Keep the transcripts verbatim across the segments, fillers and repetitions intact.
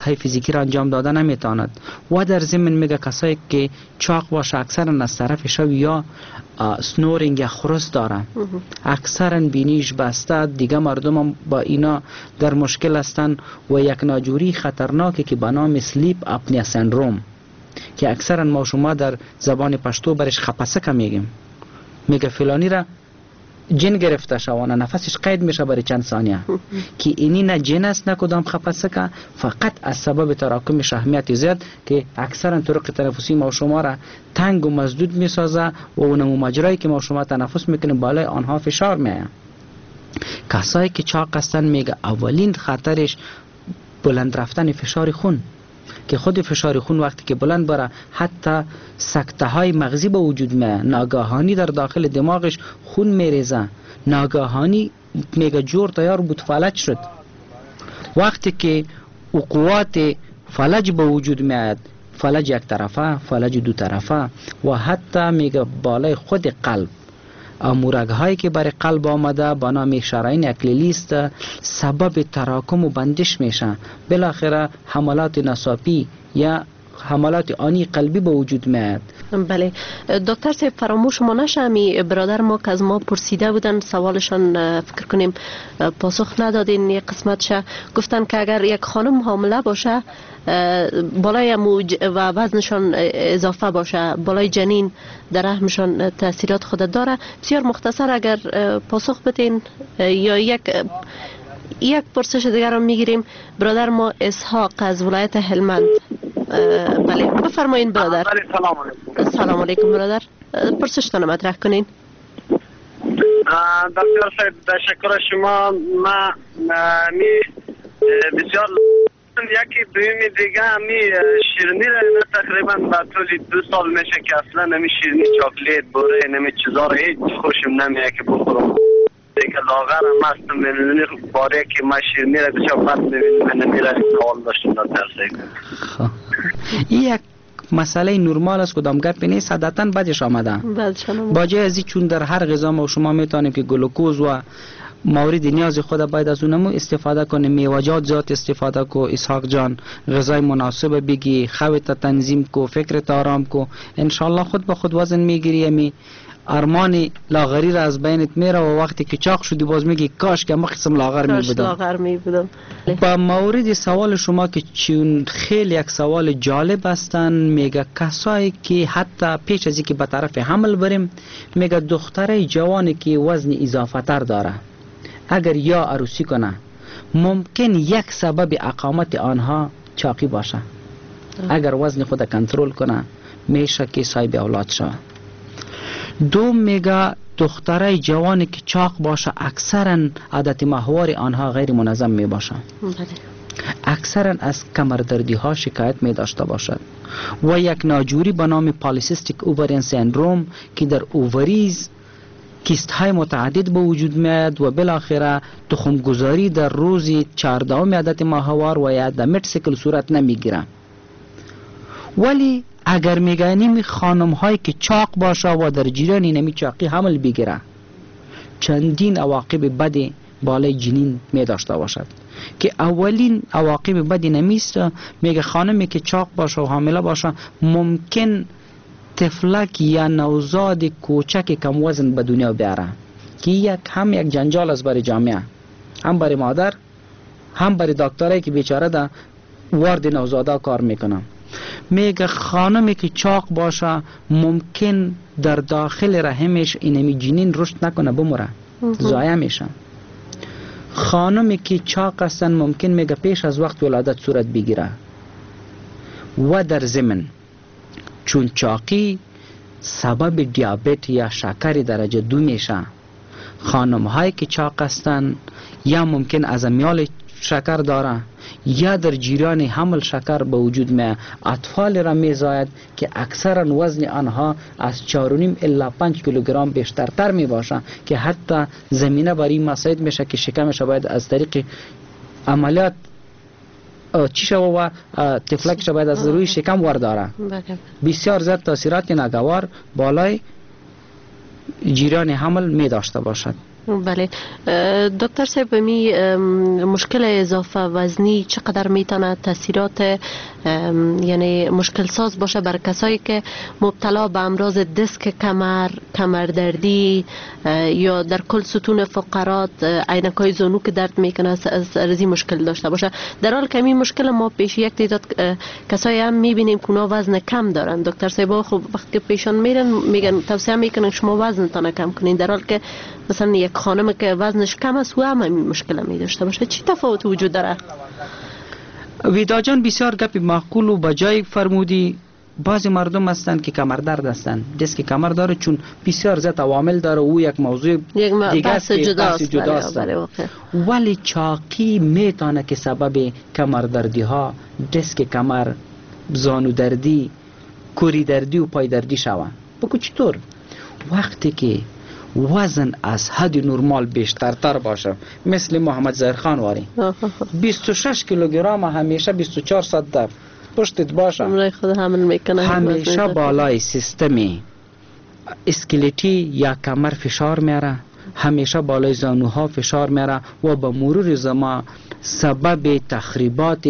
های فیزیکی را انجام داده نمیتواند. و در ضمن میگه کسایی که چاق باشه اکثرا از طرف شب یا سنورینگ یا خرس داره، اکثرا بینیش بسته، دیگه مردم هم با اینا در مشکل هستن. و یک ناجوری خطرناکی که به نام سلیپ اپنیا سندروم که اکثرا ما شما در زبان پشتو برش خپسکه میگیم، میگه فلانی را جن گرفته شوانه، نفسش قید میشه برای چند ثانیه که اینی نه جن است نه کدام خپسکه، فقط از سبب تراکم شحمیت زیاد که اکثرا طرق تنفسی ما شما را تنگ و مسدود میسازه و اون مجرایی که ما شما تنفس میکنیم بالای آنها فشار میآید. کسایی که چاق هستن میگه اولین خطرش بلند رفتن فشار خون که خود فشار خون وقتی که بلند بره حتی سکته های مغزی به وجود میاد، ناگهانی در داخل دماغش خون میریزه، ناگهانی میگه جور تیار بود فلج شد. وقتی که قوات فلج به وجود میاد، فلج یک طرفه، فلج دو طرفه و حتی میگه بالای خود قلب امورگ هایی که برای قلب آمده با نام شرايين اکلیلی است سبب تراکم و بندش میشه، بالاخره حملات نساپی یا حملات آنی قلبی به وجود میاد. بله دکتر صاحب فراموش ما نشه، می برادر ما که از ما پرسیده بودن سوالشان فکر کنیم پاسخ ندادین، یک قسمتش گفتن که اگر یک خانم حامله باشه بالای موج و وزنشان اضافه باشه، بالای جنین در رحمشان تاثیرات خود داره. بسیار مختصر اگر پاسخ بدین یا یک یک پرسش دیگر رو میگیریم. برادر ما اسحاق از ولایت هلمند. بله بفرمایین برادر. سلام علیکم. سلام علیکم برادر، پرسشتان مطرح کنین. دکتر صاحب تشکر شما. ما می بسیار یکی دویمی دیگه همی شیرنی را تقریبا با طول دو سال میشه که اصلا نمی شیرنی چاکلیت بوره نمی چیزا را هیچ خوشم نمیه که بخورم دیگه لاغر هم هستم. میدونی باره که ما شیرنی را بسیار بد میبینیم نمی را سوال داشتم دکتر صاحب. یک مسئله نرمال است، کدام گپی نیست، عادتا بدش آمده. با جای ازی چون در هر غذا ما شما میتونیم که گلوکوز و مورد نیاز خود باید از اونمو استفاده کنه، میوه‌جات زیاد استفاده کو. اسحاق جان غذای مناسب بگی، خوت تنظیم کو، فکرت آرام کو، انشالله خود به خود وزن میگیری. می ارمان لاغری را از بینت میره و وقتی که چاق شدی باز میگی کاش که ما قسم لاغر میبودم. لاغر میبودم. با مورد سوال شما که چون خیلی یک سوال جالب هستن، میگه کسایی که حتی پیش از اینکه به طرف حمل بریم، میگه دختره جوانی که وزن اضافه تر داره اگر یا عروسی کنه ممکن یک سبب اقامت آنها چاقی باشه. اگر وزن خود کنترل کنه میشه که صاحب اولاد شود. دوم میگه دختره جوانی که چاق باشه اکثرا عادت ماهوار آنها غیر منظم می باشه، اکثرا از کمردردی ها شکایت می داشته باشد و یک ناجوری به نام پالیسیستیک اوورین سندروم که در اووریز کیست های متعدد به وجود میاد و بالاخره تخم گذاری در روزی چهاردهم عادت ماهوار و یا در مت سیکل صورت نمیگیره. ولی اگر میگنیم خانم هایی که چاق باشه و در جریان نمی چاقی حمل بگیره چندین عواقب بدی بالای جنین می داشته باشد که اولین عواقب بدی نمیست. میگه خانمی که چاق باشه و حامله باشه ممکن طفلک یا نوزاد کوچک کم وزن به دنیا بیاره که یک هم یک جنجال است برای جامعه، هم برای مادر هم برای دکترایی که بیچاره در وارد نوزادا کار میکنن. میگه خانمی که چاق باشه ممکن در داخل رحمش اینمی جنین رشد نکنه بموره، ضایع میشه. خانمی که چاق هستن ممکن میگه پیش از وقت ولادت صورت بگیره و در ضمن چون چاقی سبب دیابت یا شکر درجه دو میشه. خانم هایی که چاق هستن یا ممکن از امیال شکر داره یا در جریان حمل شکر به وجود می اطفال را می زاید که اکثرا وزن آنها از چهار و نیم الی پنج کیلوگرم بیشتر تر می باشه که حتی زمینه برای مساعد میشه که شکمش باید از طریق عملیات چی شو و طفلکش باید از روی شکم ورداره. بسیار زیاد تاثیرات ناگوار بالای جریان حمل می داشته باشد. بله دکتر صاحب، می مشکل اضافه وزنی چقدر میتونه تاثیرات یعنی مشکل ساز باشه بر کسایی که مبتلا به امراض دیسک کمر، کمردردی یا در کل ستون فقرات عینکای زانو که درد میکنه از این مشکل داشته باشه، در حال که این مشکل ما پیش یک تعداد کسایی هم میبینیم که اونا وزن کم دارن. دکتر صاحب خب وقتی که پیشان میرن میگن توصیه میکنن شما وزنتان کم کنین، در حال که مثلا یک خانم که وزنش کم است و هم این مشکل می داشته باشه، چی تفاوت وجود داره؟ ویدا جان بسیار گپی معقول و بجای فرمودی. بعضی مردم هستند که کمر درد هستند، دیسک کمر داره، چون بسیار زیاد عوامل داره، او یک موضوع یک دیگه است که جداست جدا است. ولی چاقی میتونه که سبب کمر دردی ها، دیسک کمر، زانو دردی، کوری دردی و پای دردی شوه. بگو چطور؟ وقتی که وزن از حد نرمال بیشتر تر باشه، مثل محمد ظاهر خان واری بیست و شش کیلوگرم همیشه بیست و چهار ساعت در پشتت باشه، خود حمل میکنه، همیشه بالای سیستمی اسکلتی یا کمر فشار میاره، همیشه بالای زانوها فشار میاره و به مرور زمان سبب تخریبات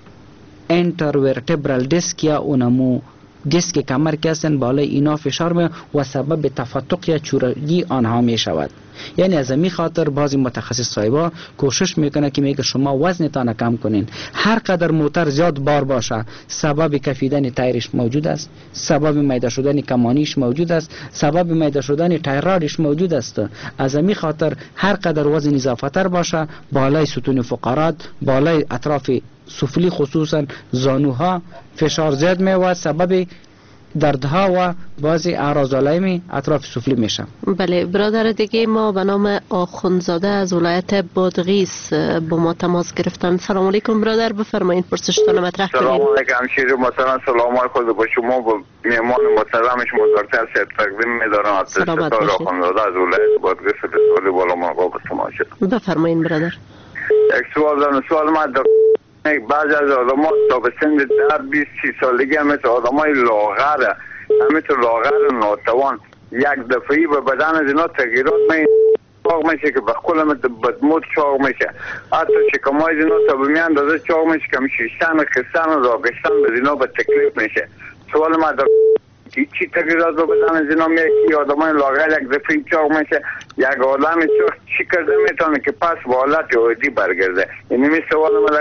انترورتبرال دیسک یا اونمو دیسک کمر که هستن بالای اینا فشار می و سبب تفتق یا چورگی آنها می شود. یعنی از این خاطر بعضی متخصص صاحبا کوشش میکنه که میگه شما وزنتان کم کنین. هر قدر موتر زیاد بار باشه سبب کفیدن تایرش موجود است، سبب میده شدن کمانیش موجود است، سبب میده شدن تایرادش موجود است. از این خاطر هر قدر وزن اضافه تر باشه بالای ستون فقرات، بالای اطراف سفلی خصوصا زانوها فشار زیاد میواد، سبب دردها و بعضی اعراض علائمی اطراف سفلی میشه. بله برادر دیگه ما به نام آخوندزاده از ولایت بادغیس با ما تماس گرفتن. سلام علیکم برادر، بفرمایید پرسشتون مطرح کنید. سلام علیکم همشیره محترم، سلام علیکم با شما با میهمان محترمش مدرتر صاحب تقدیم می‌دارم. سلامت باشید. آخوندزاده از ولایت بادغیس بسیاری بالا مرغاب شما. بفرمایید برادر. یک سوال دارم. سوال ما بعضی از آدم ها تا به سن در بیست سی سالگی هم مثل آدم های لاغر مثل لاغر ناتوان یک دفعی به بدن از اینا تغییرات می چاق میشه که به کل بدمود چاق میشه، حتی شکم های اینا تا به می اندازه چاق میشه که میشیشتن خستن و راگشتن به اینا به تکلیف میشه. سوال ما در چی تغییرات به بدن از اینا میگه که آدم های لاغر یک دفعی چاق میشه، یک آدم چی کرده میتونه که پس به حالت عادی برگرده؟ یعنی می سوال ما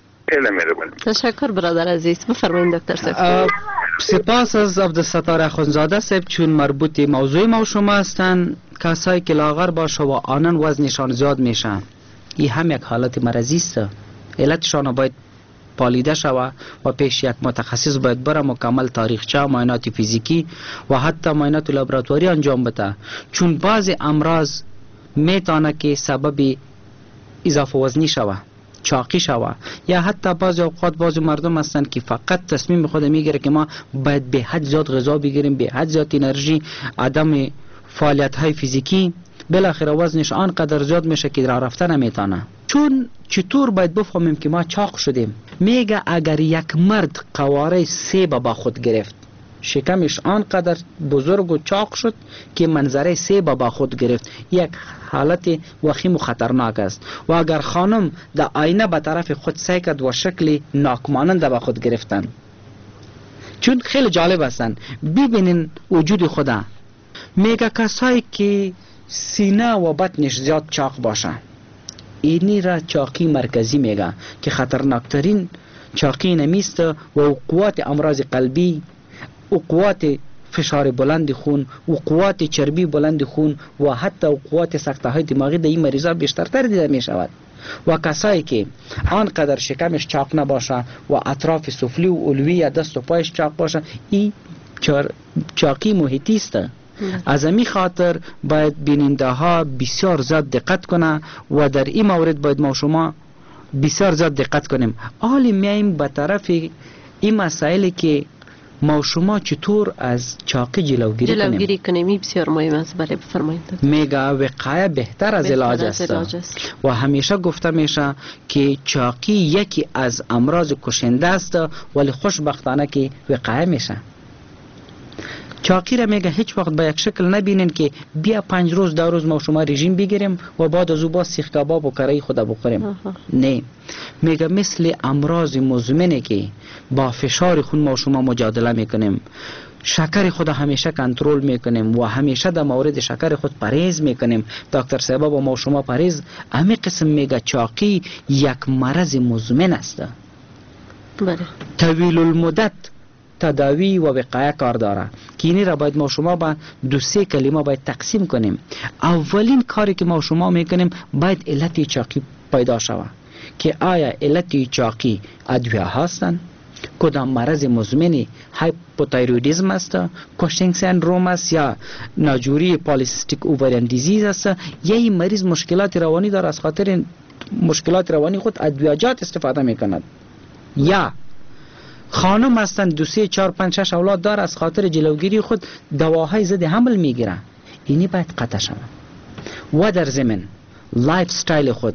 تشکر برادر عزیز. بفرمایید دکتر صاحب. سپاس از عبدالستار اخوندزاده صاحب، چون مربوط موضوع ما شما هستن. کسایی که لاغر باشه و آنن وزنشان زیاد میشه، این هم یک حالت مرضی است، علتشان باید پالیده شوه و پیش یک متخصص باید بره مکمل تاریخچه، معاینات فیزیکی و حتی معاینات لابراتواری انجام بده، چون بعضی امراض میتونه که سبب اضافه وزنی شوه، چاقی شوه، یا حتی بعضی اوقات بعضی مردم هستن که فقط تصمیم خود میگیره که ما باید به حد زیاد غذا بگیریم، به حد زیاد انرژی، عدم فعالیت های فیزیکی، بالاخره وزنش آنقدر زیاد میشه که راه رفتن نمیتونه. چون چطور باید بفهمیم که ما چاق شدیم؟ میگه اگر یک مرد قواره سیب با خود گرفت، شکمش آنقدر بزرگ و چاق شد که منظره سیب با خود گرفت، یک حالت وخیم و خطرناک است. و اگر خانم در آینه به طرف خود سعی کرد و شکل ناکمانند به خود گرفتن، چون خیلی جالب هستن، ببینین وجود خدا. میگه کسایی که سینه و بطنش زیاد چاق باشه، اینی را چاقی مرکزی میگه که خطرناکترین چاقی نمیست و قوات امراض قلبی و قوات فشار بلند خون و قوات چربی بلند خون و حتی قوات سکته های دماغی در این مریضا بیشترتر دیده می شود. و کسایی که آنقدر شکمش چاق نباشه و اطراف سفلی و علوی یا دست و پایش چاق باشه، این چاقی محیطی است. از این خاطر باید بیننده ها بسیار زیاد دقت کنه و در این مورد باید ما شما بسیار زیاد دقت کنیم. حالی میایم به طرف این مسائلی که ما شما چطور از چاقی جلوگیری کنیم. جلوگیری کنیم این بسیار مهم است. بله بفرمایید. میگه وقایه بهتر از علاج است و همیشه گفته میشه که چاقی یکی از امراض کشنده است، ولی خوشبختانه که وقایه میشه. چاقی را میگه هیچ وقت به یک شکل نبینین که بیا پنج روز دو روز ما شما رژیم بگیریم و بعد از او با سیخ کباب و کرای خود بخوریم. نه، میگه مثل امراض مزمنه که با فشار خون ما شما مجادله میکنیم، شکر خود همیشه کنترل میکنیم و همیشه در مورد شکر خود پرهیز میکنیم. دکتر صاحب با ما شما پرهیز همین قسم میگه چاقی یک مرض مزمن است. بله. طویل المدت تداوی و وقایه کار داره که اینی را باید ما شما با دو سه کلمه باید تقسیم کنیم. اولین کاری که ما شما میکنیم باید علت چاقی پیدا شود که آیا علت چاقی ادویه هستند، کدام مرض مزمنی هایپوتایرویدism است، کوشینگ سندروم است یا ناجوری پالیسیستیک اووریان دیزیز است، یا این مریض مشکلات روانی داره از خاطر مشکلات روانی خود ادویه‌جات استفاده میکند، یا خانم هستند دو سه چهار پنج شش اولاد داره از خاطر جلوگیری خود دواهای ضد حمل میگیره. اینی باید قطع شود و در ضمن لایف استایل خود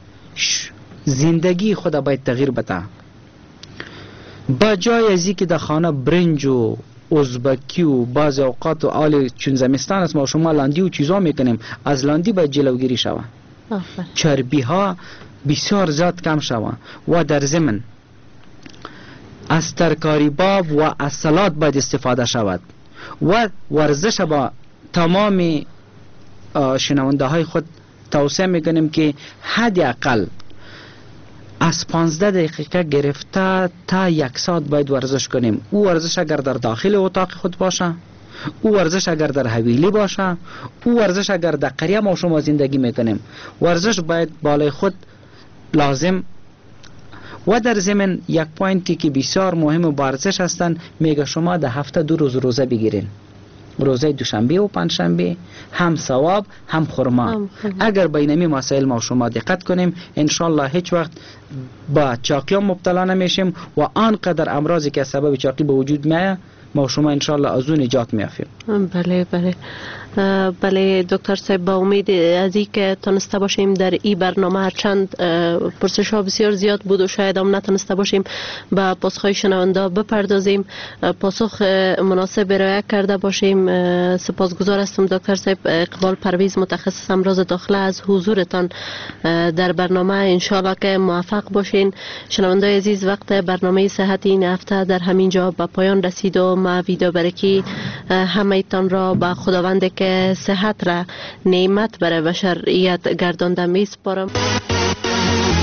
زندگی خود باید تغییر بده. با جای از اینکه در خانه برنج و ازبکی و بعض اوقات و آل چون زمستان است ما شما لاندی و چیزا میکنیم، از لاندی باید جلوگیری شود، چربی ها بسیار زیاد کم شود و در ضمن از ترکاری باب و از سلات باید استفاده شود و ورزش با تمام شنونده های خود توصیه میکنیم که حداقل از پانزده دقیقه گرفته تا یک ساعت باید ورزش کنیم. او ورزش اگر در داخل اتاق خود باشه، او ورزش اگر در حویلی باشه، او ورزش اگر در قریه ما شما زندگی میکنیم، ورزش باید بالای خود لازم. و در ضمن یک پوینتی که بسیار مهم و ورزش هستند، میگه شما در هفته دو روز روزه بگیرین، روزه دوشنبه و پنجشنبه، هم ثواب هم خرما. اگر به اینمی مسائل ما شما دقت کنیم انشالله هیچ وقت با چاقی مبتلا نمیشیم و آنقدر امراضی که سبب چاقی به وجود میاد ما شما انشالله از اون نجات میافیم. بله بله بله دکتر صاحب، با امید از این که تونسته باشیم در این برنامه هرچند پرسش ها بسیار زیاد بود و شاید هم نتونسته باشیم به پاسخهای شنونده بپردازیم، پاسخ مناسب ارائه کرده باشیم. سپاسگزار هستم دکتر صاحب. اقبال پرویز، متخصص امراض داخله، از حضورتان در برنامه. انشالله که موفق باشین. شنونده عزیز، وقت برنامه صحت این هفته در همین جا به پایان رسید و ما ویدیو برکی همه تان را به خداوند که صحت را نعمت برای بشریت گردانده می سپارم.